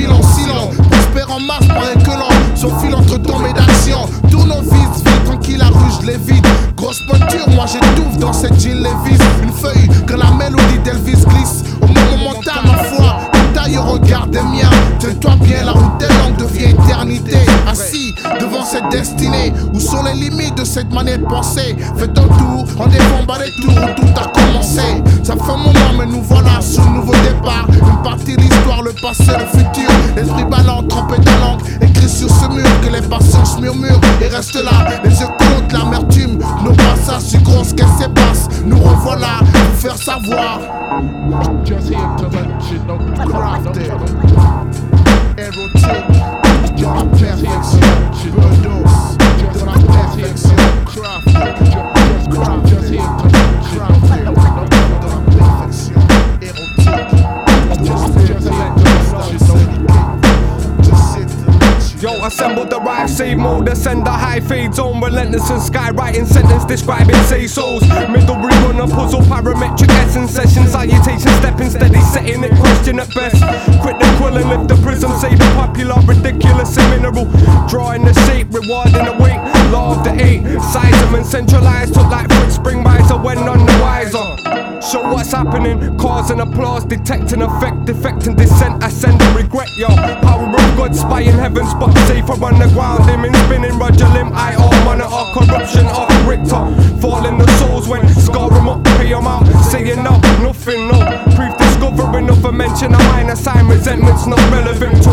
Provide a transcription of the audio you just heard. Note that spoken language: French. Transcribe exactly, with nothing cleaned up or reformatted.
file en silence. Prospère en masse, pareil que l'on son fil entre tombes et d'action. Tous nos vices, vie tranquille, la rue je les vide. Grosse pointure, moi j'étouffe dans cette jean Levi's. Une feuille que la mélodie d'Elvis glisse. Au moment mental, ma foi, une taille au regard des miens. Tiens-toi bien, la route des langues devient éternité. Assis devant cette destinée, où sont les limites de cette manière de penser? Faites un tour, on défend bas les tours où tout a commencé. Ça fait un moment, mais nous voilà sur un nouveau départ. Une partie de l'histoire, le passé, le futur. L'esprit ballant, trempé ta langue, écrit sur ce mur que les patients se murmurent et restent là. Les yeux comptent l'amertume, nos passages sucrons ce qu'elle se passe. Nous revoilà, vous faire savoir. Just here to let you know, crafted, erotic, just perfection, overdose, just perfection, crafted, just crafted, just here to let you know, perfection, erotic, just here to let you know. Yo, assemble the right save mode, ascend the high fade zone, relentless and skywriting sentence describing say souls. Middle rerun a puzzle, parametric essence session, salutation stepping steady, setting it question at best. Quit the quill and lift the prism, say the popular, ridiculous and mineral. Drawing the shape, rewarding the weight, law of the eight. Size them and centralized, took like foot spring riser when on the wiser. Show what's happening, cause and applause, detecting effect, defecting descent, ascend and regret, yo. Power of God, spy in heaven, spot safer on the ground, him in spinning, Roger Limb, I all monitor, corruption of Richter. Falling the souls when scar them up, pay them out, saying no, nothing, no. Proof discovering of a mention of mine, assign resentments not relevant